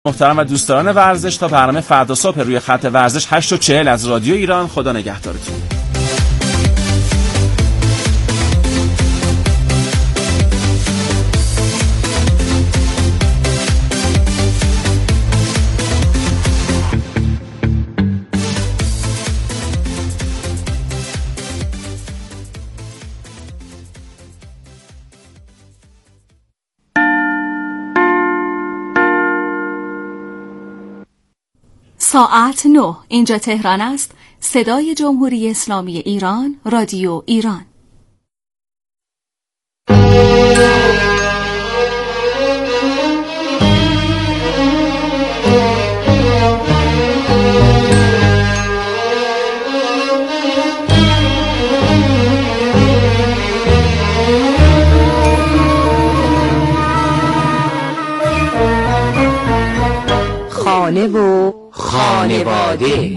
محترم و دوستداران ورزش، تا برنامه فردا صبح روی خط ورزش 8:40 از رادیو ایران. خدا نگهدارتون. ساعت 9. اینجا تهران است. صدای جمهوری اسلامی ایران، رادیو ایران. خانه و خانواده.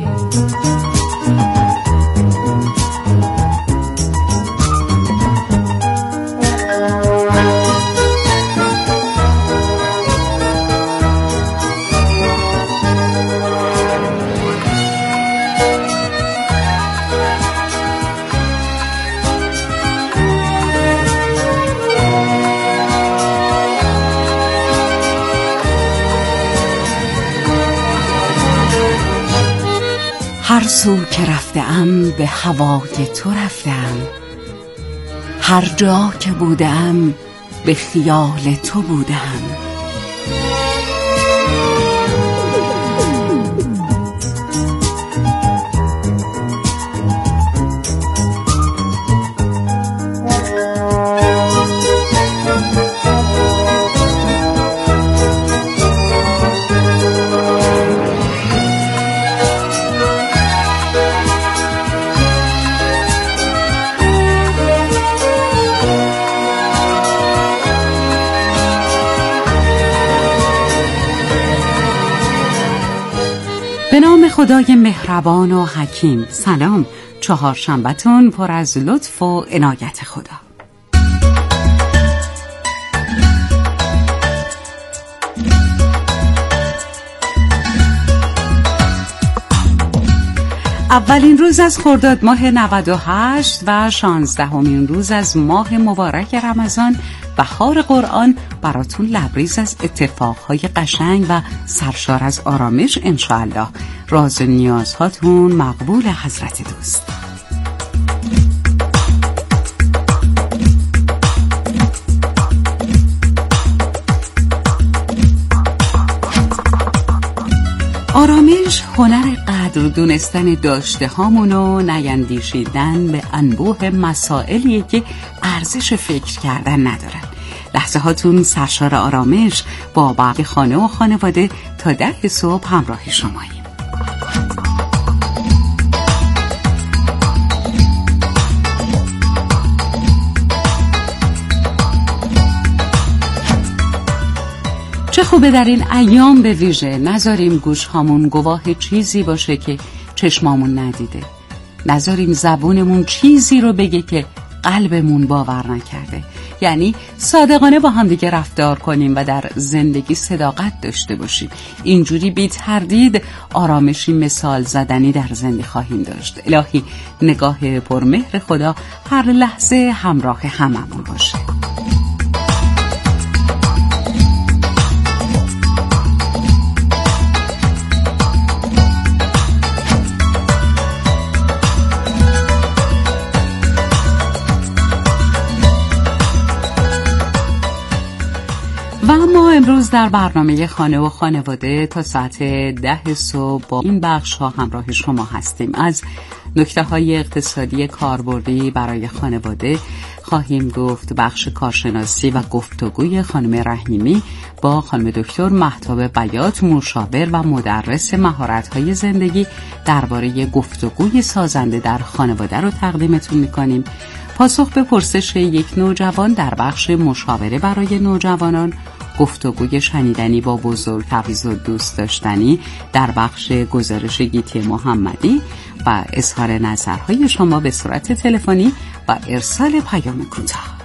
هر سو که رفتم به هوای تو رفتم، هر جا که بودم به خیال تو بودم. به نام خدای مهربان و حکیم. سلام، چهارشنبه‌تون پر از لطف و عنایت خدا. اولین روز از خرداد ماه 98 و 16مین روز از ماه مبارک رمضان، بهار قرآن براتون لبریز از اتفاقهای قشنگ و سرشار از آرامش انشاءالله. راز و نیازهاتون مقبول حضرت دوست. آرامش هنر قدر دونستن داشته هامون و نیندیشیدن به انبوه مسائلیه که ارزش فکر کردن ندارن. لحظه هاتون سرشار آرامش با باقی خانه و خانواده تا 10 صبح همراه شماییم. چه خوبه در این ایام به ویژه نذاریم گوش هامون گواه چیزی باشه که چشمامون ندیده، نذاریم زبونمون چیزی رو بگه که قلبمون باور نکرده. یعنی صادقانه با هم دیگه رفتار کنیم و در زندگی صداقت داشته باشیم. اینجوری بی تردید آرامشی مثال زدنی در زندگی خواهیم داشت. الهی نگاه پرمهر خدا هر لحظه همراه هممون باشه. و ما امروز در برنامه خانه و خانواده تا ساعت 10 صبح با این بخش ها همراه شما هستیم. از نکته های اقتصادی کاربردی برای خانواده خواهیم گفت، بخش کارشناسی و گفتگوی خانم رحیمی با خانم دکتر مهتاب بیات، مشاور و مدرس مهارت‌های زندگی، درباره گفتگوی سازنده در خانواده رو تقدیمتون می‌کنیم. پاسخ به پرسش یک نوجوان در بخش مشاوره برای نوجوانان، گفتگوی شنیدنی با بزرگ تعویض و دوست داشتنی در بخش گزارش گیتی محمدی و اظهار نظرهای شما به صورت تلفنی و ارسال پیام کوتاه.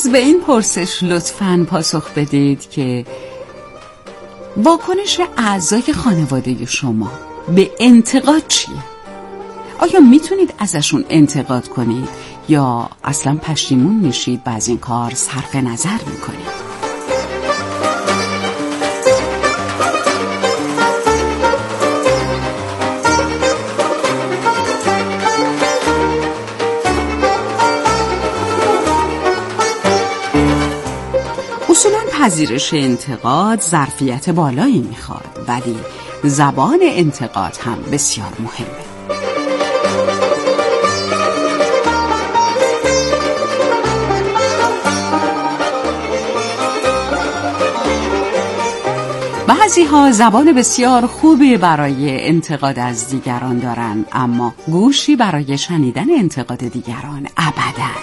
باز به این پرسش لطفاً پاسخ بدید که واکنش اعضای خانواده شما به انتقاد چیه؟ آیا میتونید ازشون انتقاد کنید یا اصلا پشیمون میشید و از این کار صرف نظر میکنید؟ اصولاً پذیرش انتقاد ظرفیت بالایی میخواد، ولی زبان انتقاد هم بسیار مهمه. بعضی ها زبان بسیار خوبی برای انتقاد از دیگران دارن، اما گوشی برای شنیدن انتقاد دیگران ابداً.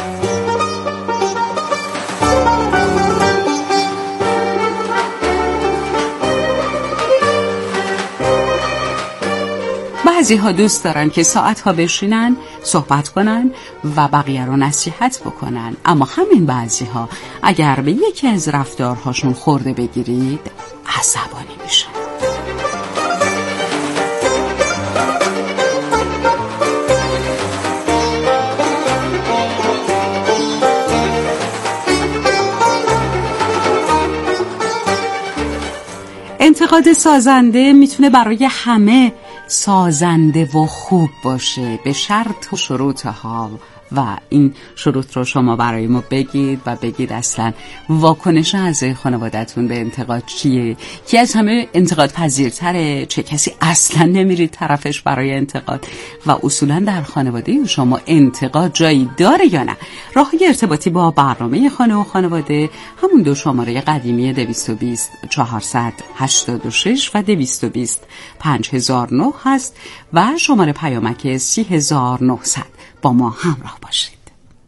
بعضی ها دوست دارن که ساعت ها بشینن صحبت کنن و بقیه رو نصیحت بکنن، اما همین بعضی ها اگر به یکی از رفتارهاشون خورده بگیرید عصبانی میشن. انتقاد سازنده میتونه برای همه سازنده و خوب باشه به شرط و شروطها، و این شروط رو شما برای ما بگید و بگید اصلا واکنش اعضای خانواده‌تون به انتقاد چیه، کی از همه انتقاد پذیرتره، چه کسی اصلا نمیرید طرفش برای انتقاد، و اصولا در خانواده شما انتقاد جایی داره یا نه. راههای ارتباطی با برنامه خانه و خانواده همون دو شماره قدیمی 220 486 و 220 5009 هست و شماره پیامک 3900. با ما همراه باشید.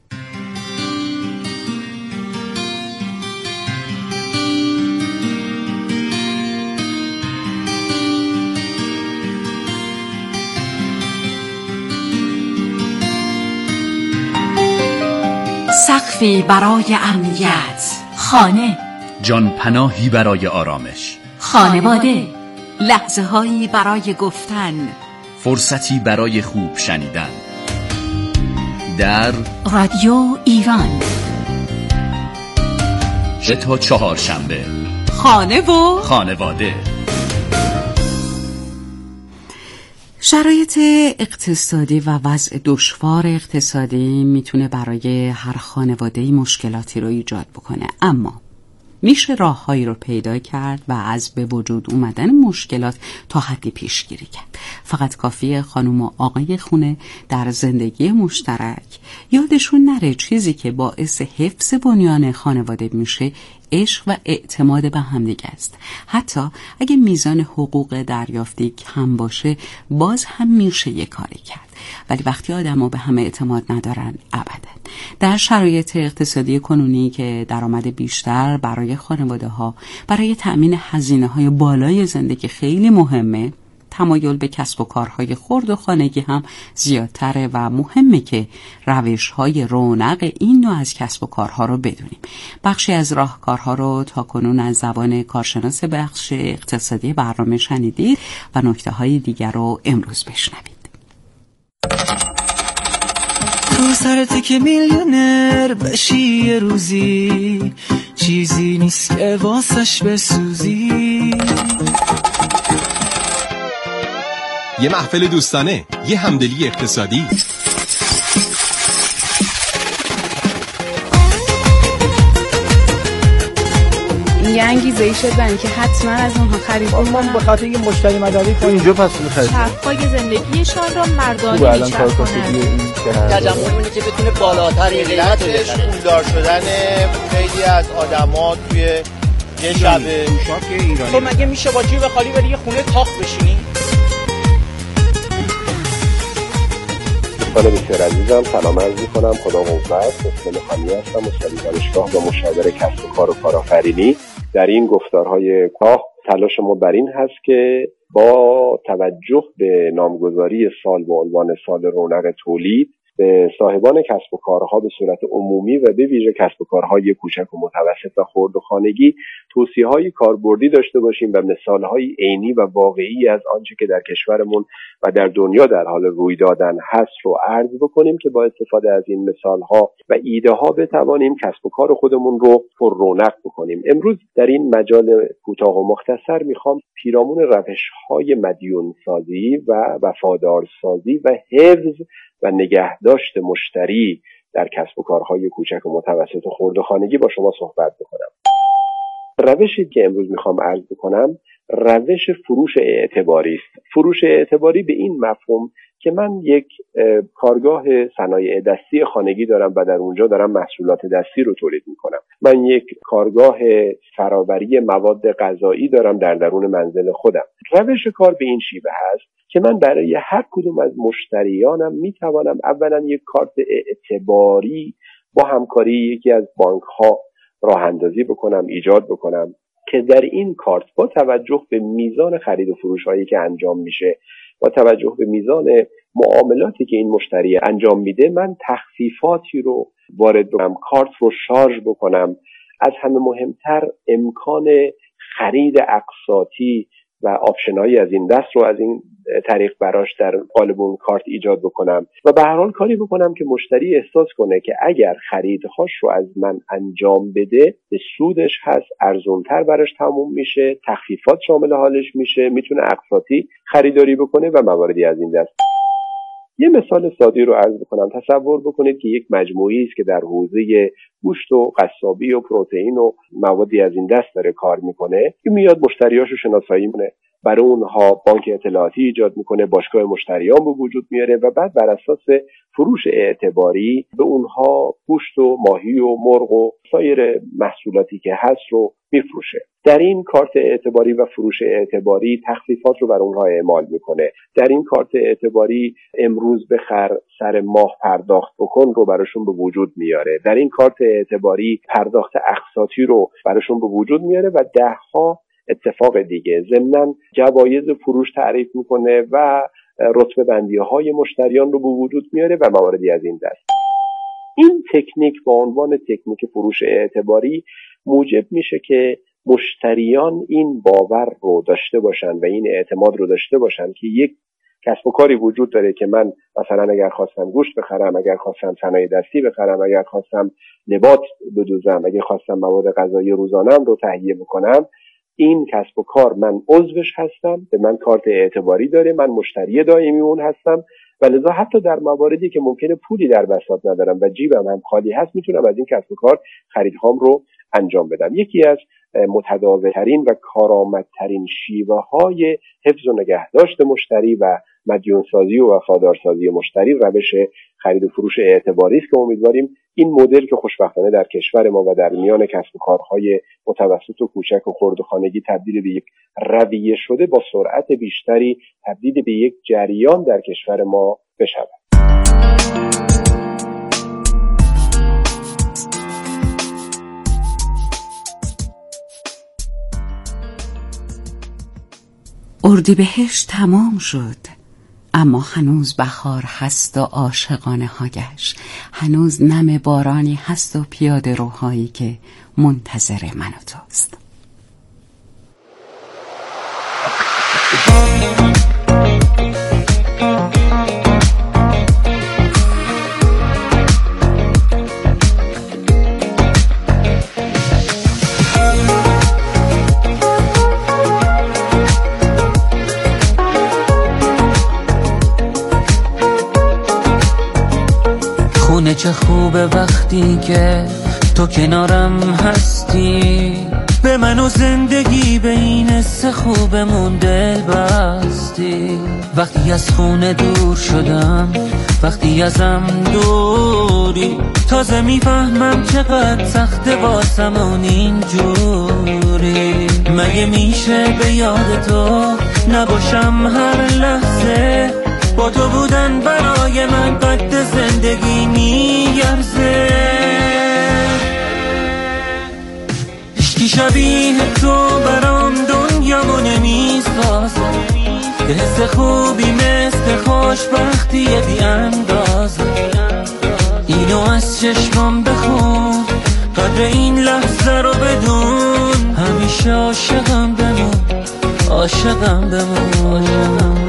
سقفی برای امنیت، خانه، جان پناهی برای آرامش، خانواده، لحظه هایی برای گفتن، فرصتی برای خوب شنیدن. در رادیو ایران تا چهارشنبه، خانه و خانواده. شرایط اقتصادی و وضع دشوار اقتصادی میتونه برای هر خانواده‌ای مشکلاتی رو ایجاد بکنه، اما میشه راههایی رو پیدا کرد و از به وجود اومدن مشکلات تا حدی پیشگیری کرد. فقط کافیه خانم و آقای خونه در زندگی مشترک یادشون نره چیزی که باعث حفظ بنیان خانواده میشه عشق و اعتماد به همدیگه است. حتی اگه میزان حقوق دریافتی کم باشه باز هم میشه یه کاری کرد، ولی وقتی آدم‌ها به هم اعتماد ندارن ابدا. در شرایط اقتصادی کنونی که درآمد بیشتر برای خانواده‌ها برای تأمین هزینه‌های بالای زندگی خیلی مهمه، تمایل به کسب و کارهای خرد و خانگی هم زیادتره و مهمه که روش‌های رونق این نوع از کسب و کارها رو بدونیم. بخشی از راهکارها رو تا کنون از زبان کارشناس بخش اقتصادی برنامه شنیدید و نکته‌های دیگر رو امروز بشنوید. تو سرت که میلیونر بشی یه روزی، چیزی نیست که واسش بسوزی. یه محفل دوستانه، یه همدلی اقتصادی. یه انگیزه‌ای شدن که حتما از اونها خرید کنن. ما به خاطر یه مشتری مداری کنیم اینجا پس می‌خرید. چرخ‌های زندگیشان را مردانه می‌چرخونند. تجمعی که بتونه بالاتر قیمتش پولدار شدن خیلی از آدما توی یه شبه شاک ایرانی. تو مگه میشه با جیب خالی بری یه خونه تاخت بشینی؟ دوستان بسیار عزیزم سلام عرض می‌کنم. خدا قوت. اسم خالی هستم، استاد دانشگاه و مشاور کسب و کار و کارآفرینی. در این گفتارهای کاه تلاش ما بر این هست که با توجه به نامگذاری سال به عنوان سال رونق تولید به صاحبان کسب و کارها به صورت عمومی و به ویژه کسب و کارهای کوچک و متوسط و خرد و خانگی توصیه‌های کاربردی داشته باشیم و مثال‌های عینی و واقعی از آنچه که در کشورمون و در دنیا در حال روی دادن هست رو عرض بکنیم که با استفاده از این مثال‌ها و ایده‌ها بتوانیم کسب و کار خودمون رو پر رونق بکنیم. امروز در این مجال کوتاه و مختصر میخوام پیرامون روش‌های مدیون سازی و وفادار سازی و حفظ و نگهداشت مشتری در کسب و کارهای کوچک و متوسط و خرد و خانگی با شما صحبت بکنم. روشی که امروز میخوام عرض بکنم روش فروش اعتباری است. فروش اعتباری به این مفهوم که من یک کارگاه صنایع دستی خانگی دارم و در اونجا دارم محصولات دستی رو تولید میکنم. من یک کارگاه فرآوری مواد غذایی دارم در درون منزل خودم. روش کار به این شیوه هست که من برای هر کدوم از مشتریانم میتوانم اولا یک کارت اعتباری با همکاری یکی از بانک ها راه اندازی بکنم، ایجاد بکنم که در این کارت با توجه به میزان خرید و فروش هایی که انجام میشه، با توجه به میزان معاملاتی که این مشتری انجام میده، من تخفیفاتی رو وارد بکنم، کارت رو شارژ بکنم. از همه مهمتر امکان خرید اقساطی و آپشنایی از این دست رو از این طریق براش در قالب اون کارت ایجاد بکنم و به هر حال کاری بکنم که مشتری احساس کنه که اگر خریدهاش رو از من انجام بده به سودش هست، ارزان‌تر براش تموم میشه، تخفیفات شامل حالش میشه، میتونه اقساطی خریداری بکنه و مواردی از این دست. یه مثال ساده رو عرض بکنم. تصور بکنید که یک مجموعه‌ای است که در حوزه گوشت و قصابی و پروتئین و موادی از این دست داره کار میکنه، که میاد مشتریاشو شناسایی میکنه، برای اونها بانک اطلاعاتی ایجاد میکنه، باشگاه مشتریان به وجود میاره و بعد بر اساس فروش اعتباری به اونها گوشت و ماهی و مرغ و سایر محصولاتی که هست رو میفروشه. در این کارت اعتباری و فروش اعتباری تخفیفات رو بر اونها اعمال میکنه. در این کارت اعتباری امروز بخر سر ماه پرداخت بکن رو براشون به وجود میاره. در این کارت اعتباری پرداخت اقساطی رو براشون به وجود میاره و دهها اتفاق دیگه. ضمناً جوایز فروش تعریف میکنه و رتبه بندی های مشتریان رو به وجود میاره و مواردی از این دست. این تکنیک با عنوان تکنیک فروش اعتباری موجب میشه که مشتریان این باور رو داشته باشن و این اعتماد رو داشته باشن که یک کسب و کاری وجود داره که من مثلا اگر خواستم گوشت بخرم، اگر خواستم صنایع دستی بخرم، اگر خواستم نبات بدوزم، اگر خواستم مواد غذایی روزانه‌ام رو تهیه بکنم، این کسب و کار من عضوش هستم، به من کارت اعتباری داره، من مشتری دائمی اون هستم و لذا حتی در مواردی که ممکنه پولی در بساط ندارم و جیبم هم خالی هست میتونم از این کسب و کار خریدهام رو انجام بدم. یکی از متداول‌ترین و کارآمدترین شیوه‌های حفظ و نگهداشت مشتری و مدیونسازی و وفادارسازی مشتری روش خرید و فروش اعتباری است که امیدواریم این مدل که خوشبختانه در کشور ما و در میان کسب و کارهای متوسط و کوچک و خرد و خانگی تبدیل به یک رویه شده، با سرعت بیشتری تبدیل به یک جریان در کشور ما بشود. اردیبهشت تمام شد، اما هنوز بهار هست و عاشقانه هایش، هنوز نم بارانی هست و پیاده روهایی که منتظر من و توست. چه خوبه وقتی که تو کنارم هستی، به من و زندگی به این حس خوبمون دل بستی. وقتی از خونه دور شدم، وقتی ازم دوری، تازه میفهمم چقدر سخته واسمون اینجوری. مگه میشه به یاد تو نباشم هر لحظه، با تو بودن برای من قد زندگی میارزه. هیچکی شبیه تو برام دنیامو نمیسازه، یه حس خوبی مثل خوشبختی بی اندازه. از چشمام بخون، قدر این لحظه رو بدون، همیشه عاشقم بمون، عاشقم بمون.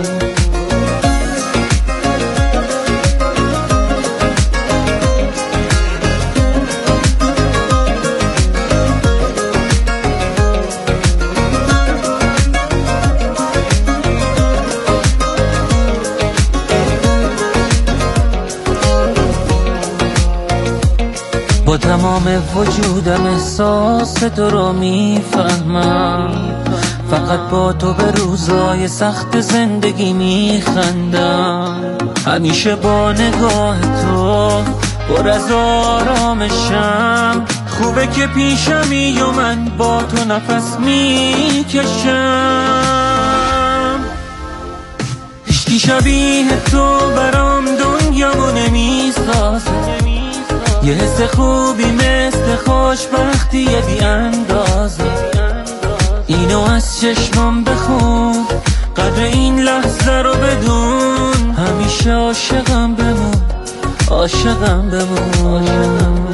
با تمام وجودم احساس تو رو میفهمم، فقط با تو به روزای سخت زندگی میخندم، همیشه با نگاه تو پر از آرامشم، خوبه که پیشمی و من با تو نفس میکشم، هیچکی شبیه تو برام دنیامو نمیسازه، یه حس خوبی مثل خوشبختی بی اندازه، اینو از چشمام بخون، قدر این لحظه رو بدون، همیشه عاشقم بمون، عاشقم بمون.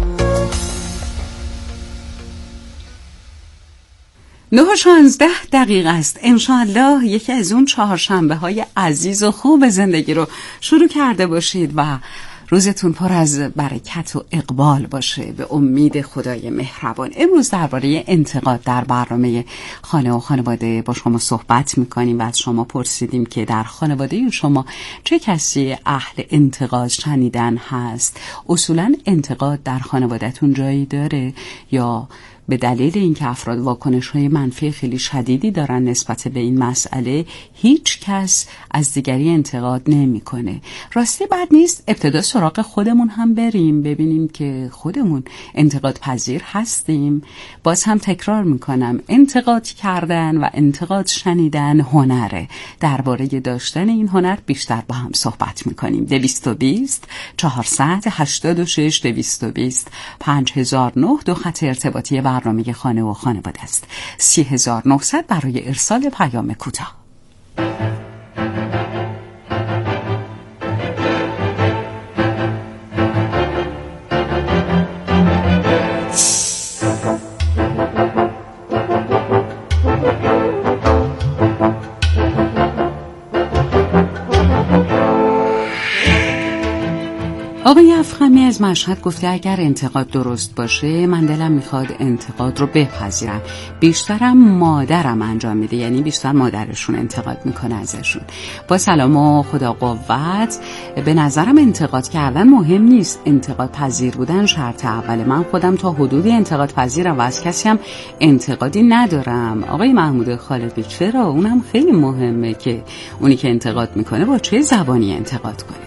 9:16 است. انشاءالله یکی از اون چهارشنبه های عزیز و خوب زندگی رو شروع کرده باشید و روزتون پر از برکت و اقبال باشه به امید خدای مهربان. امروز درباره انتقاد در برنامه خانه و خانواده با شما صحبت میکنیم و از شما پرسیدیم که در خانواده شما چه کسی اهل انتقاد شنیدن هست؟ اصولا انتقاد در خانوادهتون جایی داره یا به دلیل اینکه افراد واکنش‌های منفی خیلی شدیدی دارن نسبت به این مسئله هیچ کس از دیگری انتقاد نمی‌کنه؟ راستی بد نیست ابتدا سراغ خودمون هم بریم ببینیم که خودمون انتقاد پذیر هستیم. باز هم تکرار میکنم، انتقاد کردن و انتقاد شنیدن هنره. درباره داشتن این هنر بیشتر با هم صحبت میکنیم. 220 486 220 5009 دو خط ارتباطی برنامه خانه و خانواده است. 3900 برای ارسال پیام کوتاه. آقای افخمی از مشهد گفته اگر انتقاد درست باشه من دلم میخواد انتقاد رو بپذیرم. بیشترم مادرم انجام میده، یعنی بیشتر مادرشون انتقاد میکنه ازشون. با سلام و خدا قوت. به نظرم انتقاد کردن مهم نیست، انتقاد پذیر بودن شرط اوله. من خودم تا حدودی انتقاد پذیرم و از کسی هم انتقادی ندارم. آقای محمود خالقی چرا؟ اونم خیلی مهمه که اونی که انتقاد میکنه با چه زبانی انتقاد کنه.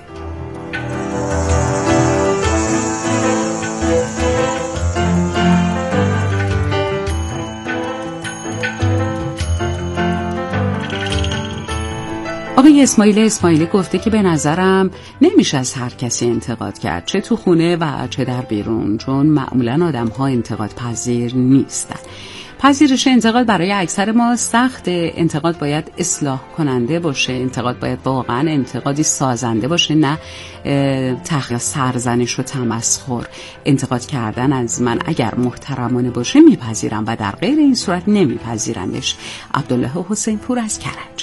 آقای اسماعیلی گفته که به نظرم نمیشه از هر کسی انتقاد کرد، چه تو خونه و چه در بیرون، چون معمولا آدم ها انتقاد پذیر نیستن. پذیرش انتقاد برای اکثر ما سخته. انتقاد باید اصلاح کننده باشه، انتقاد باید واقعا انتقادی سازنده باشه، نه تحقیر، سرزنش و تمسخر. انتقاد کردن از من اگر محترمانه باشه میپذیرم و در غیر این صورت نمیپذیرمش. عبدالله حسین پور از کرج.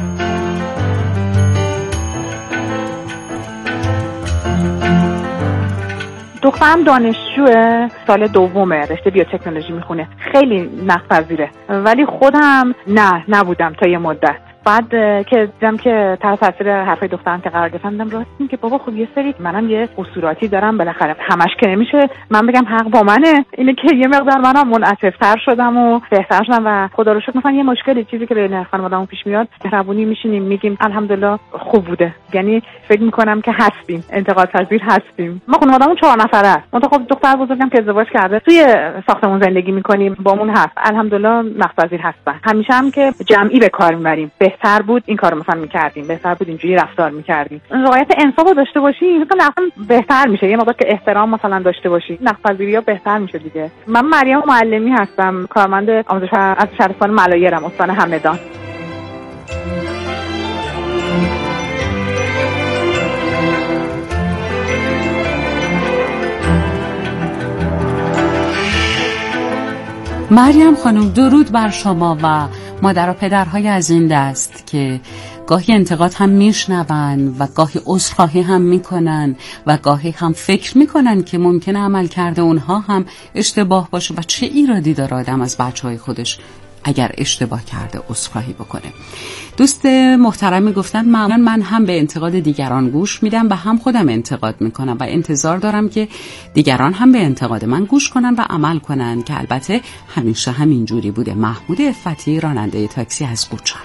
دخترم دانشجوه، سال دومه، رشته بیوتکنولوژی میخونه. خیلی نقدپذیره، ولی خودم نبودم تا یه مدت. بعد که دیدم که تحت تاثیر حرفای دخترم که قرار گرفتم، دیدم راست این که بابا خب یه سری منم یه قصوراتی دارم، بالاخره همش که نمیشه من بگم حق با منه. اینه که یه مقدار منم منعطف‌تر شدم و بهتر شدم و خدا رو شکر مثلا یه مشکلی چیزی که بین خانواده‌مون پیش میاد مهربونی میشینیم میگیم الحمدلله خوب بوده. یعنی فکر میکنم که هستیم، انتقاد پذیر هستیم. ما خانواده‌مون 4 نفره است. من خب دختر بزرگم که ازدواج کرده توی ساختمون زندگی میکنیم، بامون هست. الحمدلله نقدپذیر هستن. همیشه هم که جمعی به کار میبریم. بهتر بود این کارو مثلا می‌کردیم، بهتر بود اینجوری رفتار می‌کردیم. رعایت انصاف رو داشته باشی، مثلا بهتر میشه. یه موقع که احترام مثلا داشته باشی، نقدپذیری‌ها بهتر میشه دیگه. من مریم معلمی هستم، کارمند آموزش از شهرستان ملایرم، استان همدان. مریم خانم درود بر شما و مادر و پدرهای از این دست که گاهی انتقاد هم میشنون و گاهی عذرخواهی هم میکنن و گاهی هم فکر میکنن که ممکنه عمل کرده اونها هم اشتباه باشه و چه ایرادی داره آدم از بچهای خودش اگر اشتباه کرده عذرخواهی بکنه. دوست محترمی گفتن معمولا من هم به انتقاد دیگران گوش میدم و هم خودم انتقاد میکنم و انتظار دارم که دیگران هم به انتقاد من گوش کنن و عمل کنن که البته همیشه همین جوری بوده. محمود عفتی، راننده تاکسی از قوچان.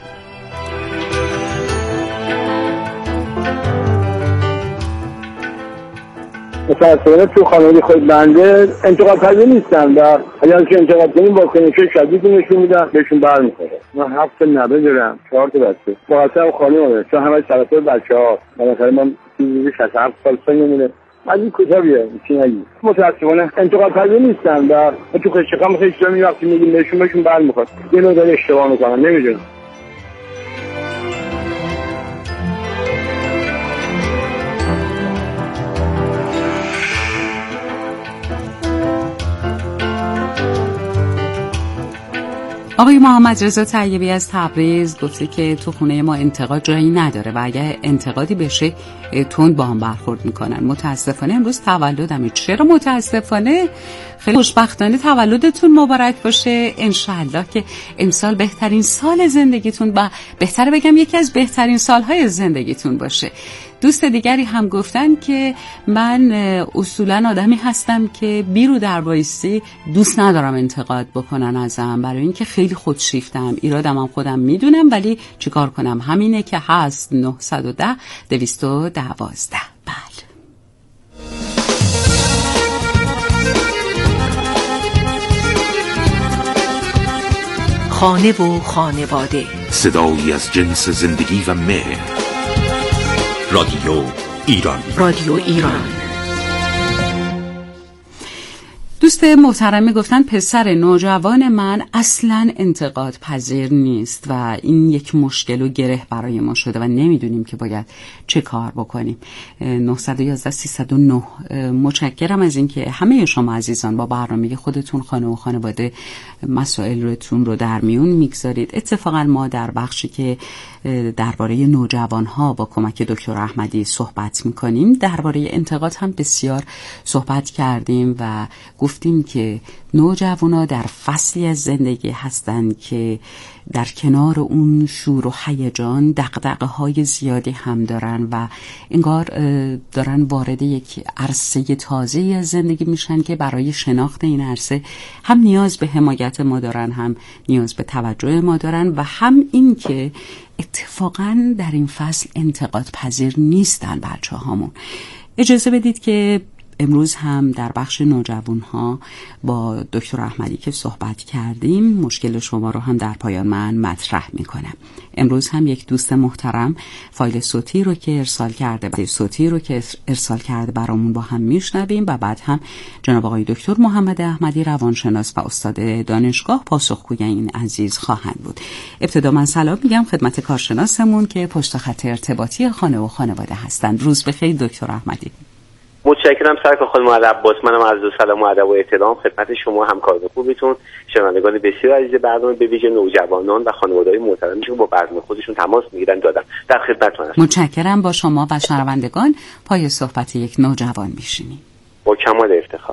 متأسفانه تو خانواده خود بنده انتقاد پذیر نیستم و اگر که انتقاد کنیم با کنشه شدید نشون میدم بهشون برمیخوره. من 7 نوه دارم، 4 تا بچه. واقعا خانومه چون همه طرفدار بچه‌ها. مثلا من 67 سال سنمونه. از این کتابیه چی نگی. متأسفانه انتقاد پذیر نیستم و تو خشقام خیلی جایی وقتی میگیم بهشون برمیخوره. یه نوع داره اشتباه میکنن نمیدونم. آقای محمد رضا طیبی از تبریز گفته که تو خونه ما انتقاد جایی نداره و اگر انتقادی بشه تند با هم برخورد میکنن. متاسفانه امروز تولدمه. چرا متاسفانه؟ خیلی خوشبختانه تولدتون مبارک باشه. انشالله که امسال بهترین سال زندگیتون و بهتره بگم یکی از بهترین سالهای زندگیتون باشه. دوست دیگری هم گفتن که من اصولا آدمی هستم که بیرو در بایستی دوست ندارم انتقاد بکنن ازم، برای اینکه خیلی خودشیفتم، ایرادم هم خودم میدونم، ولی چیکار کنم؟ همینه که هست. 910 212. بله. خانه و خانواده، صدایی از جنس زندگی و مهر. رادیو ایران. رادیو ایران. دوست محترمی گفتن پسر نوجوان من اصلاً انتقاد پذیر نیست و این یک مشکل و گره برای ما شده و نمیدونیم که باید چه کار بکنیم. 911 309. متشکرم از اینکه همه شما عزیزان با برنامه خودتون خانه و خانواده مسائلتون رو در میون میگذارید. اتفاقا ما در بخشی که درباره نوجوانها با کمک دکتر احمدی صحبت میکنیم درباره انتقاد هم بسیار صحبت کردیم و گفتیم که نوجوانا در فصلی از زندگی هستن که در کنار اون شور و هیجان دغدغه‌های زیادی هم دارن و انگار دارن وارد یک عرصه تازه‌ای از زندگی میشن که برای شناخت این عرصه هم نیاز به حمایت ما دارن، هم نیاز به توجه ما دارن و هم این که اتفاقاً در این فصل انتقاد پذیر نیستن بچه‌هامون. اجازه بدید که امروز هم در بخش نوجوانها با دکتر احمدی که صحبت کردیم مشکل شما رو هم در پایان من مطرح میکنم. امروز هم یک دوست محترم فایل صوتی رو که ارسال کرده برامون با هم میشنویم و بعد هم جناب آقای دکتر محمد احمدی روانشناس و استاد دانشگاه پاسخگوی این عزیز خواهند بود. ابتدا من سلام میگم خدمت کارشناسمون که پشت خط ارتباطی خانه و خانواده هستند. روز بخیر دکتر احمدی. متشکرم سرکار خانم عباس. منم عرض سلام و ادب و احترام خدمت شما همکاران خوبتون، شنوندگان بسیار عزیز برنامه، به ویژه نوجوانان و خانواده‌های محترمی که با برنامه خودشون تماس میگیرن دادم در خدمتتون هستم. متشکرم. با شما و شنوندگان پای صحبت یک نوجوان میشینیم. با کمال افتخار.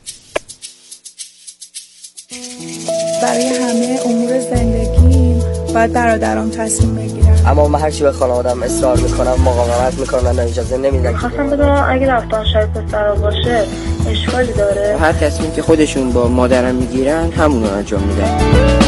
برای همه امور زندگیم باید برادرام تصمیم بگیرم، اما من هرچی به خانواده‌ام اصرار میکنم مقاومت میکنن و اجازه نمیدن. خواستم بدونم اگه رفتن شاید پسرا باشه اشکالی داره؟ هر تصمیم که خودشون با مادرم میگیرن همون رو انجام میدن.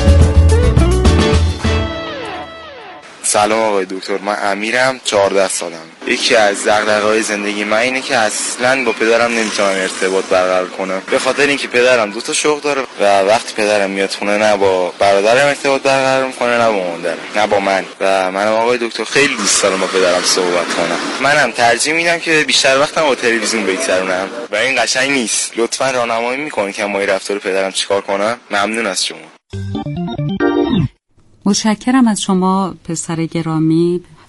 سلام آقای دکتر، من امیرم، 14 سالم. یکی از دغدغه‌های زندگی من اینه که اصلاً با پدرم نمیتونم ارتباط برقرار کنم، به خاطر اینکه پدرم 2 تا شغل داره و وقتی پدرم میاد خونه نه با برادرم ارتباط برقرار میکنه نه با مادرم نه با من و منم آقای دکتر خیلی دوست دارم با پدرم صحبت کنم. منم ترجیح میدم که بیشتر وقتم با تلویزیون بگذرونم و این قشنگ نیست. لطفاً راهنمایی میکنید که ما رفتار پدرم چیکار کنم؟ ممنون از شما. متشکرم از شما پسر گرامی.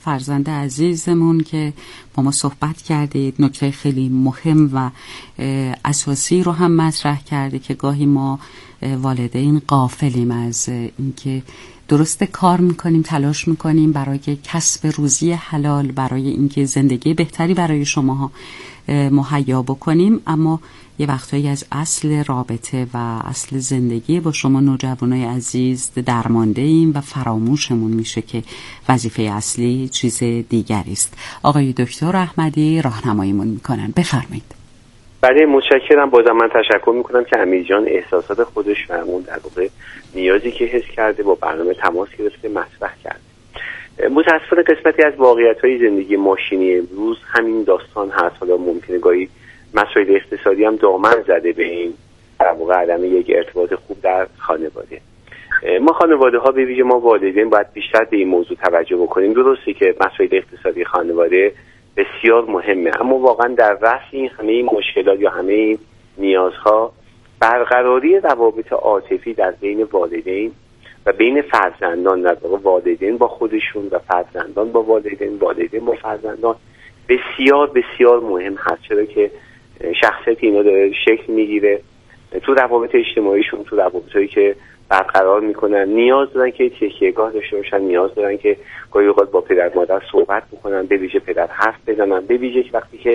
فرزند عزیزمون که با ما صحبت کردید، نکته خیلی مهم و اساسی رو هم مطرح کرده که گاهی ما والدین غافلیم از اینکه درست کار میکنیم، تلاش میکنیم برای کسب روزی حلال، برای اینکه زندگی بهتری برای شما مهیا بکنیم، اما یه وقتایی از اصل رابطه و اصل زندگی با شما نوجوانای عزیز درمانده ایم و فراموشمون میشه که وظیفه اصلی چیز دیگری است. آقای دکتر احمدی راهنماییمون میکنن، بفرمایید. بله، متشکرم. بازم من تشکر میکنم که امیر جان احساسات خودش و اون در واقع نیازی که حس کرده با برنامه تماس گرفته مطرح کرده. متاسفانه قسمتی از واقعیت‌های زندگی ماشینی امروز همین داستان هست. حالا ممکنه گاهی مسائل اقتصادی هم دامن زده به این در واقع عدم یک ارتباط خوب در خانواده. ما خانواده ها به ویژه ما والدین باید بیشتر به این موضوع توجه بکنیم. درسته که مسائل اقتصادی خانواده بسیار مهمه، اما واقعا در رأس این همه این مشکلات یا همه این نیازها برقراری روابط عاطفی در بین والدین و بین فرزندان، در واقع والدین با خودشون و فرزندان با والدین، والدین با فرزندان بسیار بسیار مهم هست، چرا که شخصیت اینا داره شکل میگیره تو روابط اجتماعیشون، تو روابطایی که برقرار میکنن. نیاز دارن که تکیهگاه داشته باشن، نیاز دارن که گاهی اوقات با پدر مادر صحبت بکنن، به ویژه پدر حرف بزنن، به ویژه وقتی که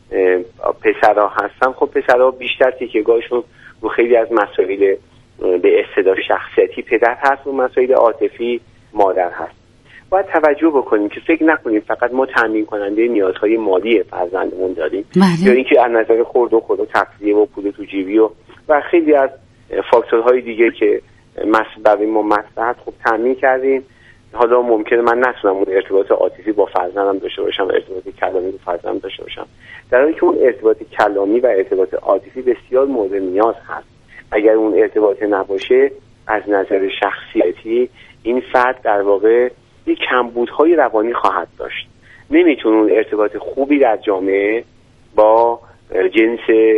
پسرها هستن، خب پسرها بیشتر تکیهگاهشون رو خیلی از مسائل به اصطلاح شخصیتی پدر هست و مسائل عاطفی مادر هست. باید توجه بکنیم که فکر نکنیم فقط ما تامین کننده نیازهای مالی فرزندمون داریم یا اینکه از نظر خورد و تغذیه و پول تو جیبی و خیلی از فاکتورهای دیگه که برای ما مصلحت خب تامین کردیم. حالا ممکنه من نتونم اون ارتباط عاطفی با فرزندم داشته باشم و ارتباط کلامی با فرزندم داشته باشم، در حالی که اون ارتباط کلامی و ارتباط عاطفی بسیار مورد نیاز هست. اگر اون ارتباط نباشه از نظر شخصیتی این فرد در واقع یک کمبودهای روانی خواهد داشت، نمیتونه اون ارتباط خوبی در جامعه با جنس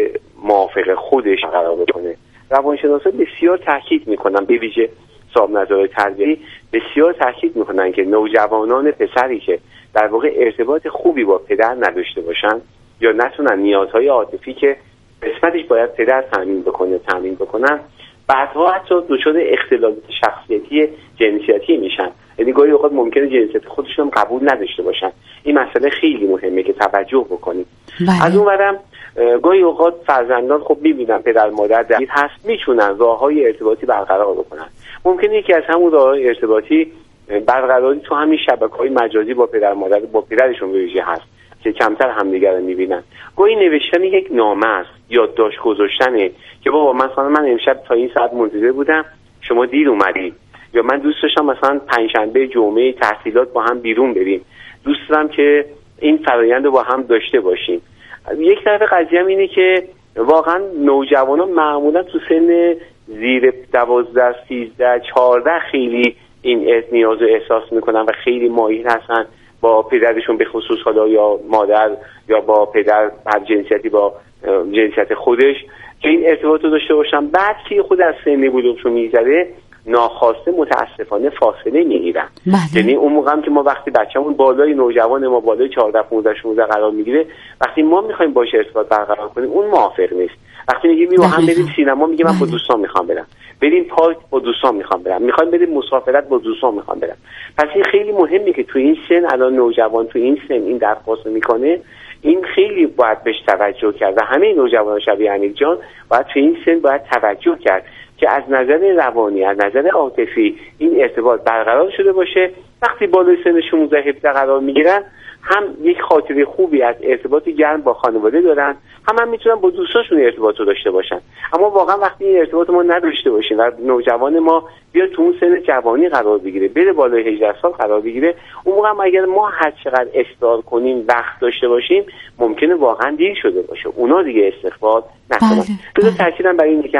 موافق خودش قرار بکنه. روانشناسا بسیار تاکید میکنن، به ویژه صاحب نظر تربیتی بسیار تاکید میکنن که نوجوانان پسری که در واقع ارتباط خوبی با پدر نداشته باشن یا نتونن نیازهای عاطفی که قسمتش باید پدر تامین بکنن، بعدها حتی دچار اختلالات شخصیتی جنسیتی میشن. یعنی گاهی اوقات ممکنه جنسیت خودشون هم قبول نداشته باشن. این مسئله خیلی مهمه که توجه بکنیم. از اون ورم گاهی اوقات فرزندان خب میبینن پدر مادر درگیر هست، میتونن راههای ارتباطی برقرار بکنن. ممکنه یکی از همون راههای ارتباطی برقراری تو همین شبکه‌های مجازی با پدر مادر با پدرشون ویژه هست که کمتر همدیگر رو میبینن. گاهی نوشتن یک نامه است، یادداشت گذاشتنه که بابا من امشب تا این ساعت منتظر بودم شما دیر اومدید، یا من دوست داشتم مثلا پنجشنبه جمعه تعطیلات با هم بیرون بریم، دوست دارم که این فرآیند رو با هم داشته باشیم. یک طرف قضیه هم اینه که واقعا نوجوانان معمولا تو سن زیر 12 13 14 خیلی این نیاز رو احساس میکنن و خیلی مایل هستن با پدرشون، به خصوص حالا یا مادر یا با پدر هر جنسیتی با جنسیت خودش، که این ارتباط رو داشته باشن. بعد که خود از سن بلوغشون میگذره ناخواسته متاسفانه فاصله میگیرن. یعنی اون موقع هم که ما وقتی بچه‌مون بالای نوجوان ما بالای 14 15 16 قرار میگیره، وقتی ما میخوایم باشه ارتباط برقرار کنیم اون موافق نیست. وقتی میگیم با هم بریم سینما، میگه من با دوستان میخوام برم، بریم پارک با دوستان میخوام برم، میخوایم بریم مسافرت با دوستان میخوام برم. پس این خیلی مهمه که تو این سن الان نوجوان تو این سن این درخواست میکنه، این خیلی باید بهش توجه کرد و همه نوجوانان شبیه امیر جان باید تو این سن باید توجه کرد که از نظر روانی، از نظر عاطفی این ارتباط برقرار شده باشه. وقتی بالای سن 16 17 قرار میگیرن، هم یک خاطره خوبی از ارتباط گرم با خانواده دارن، هم میتونن با دوستاشون ارتباط رو داشته باشن. اما واقعا وقتی این ارتباط ما نداشته باشیم و نوجوان ما بیاد تو اون سن جوانی قرار بگیره، بره بالای 18 سال قرار بگیره، اون موقع هم اگر ما هر چقدر اصرار کنیم، وقت داشته باشیم، ممکنه واقعا دیر شده باشه، اونا دیگه استقبال نکنن. بذار تاکیدم برای اینه که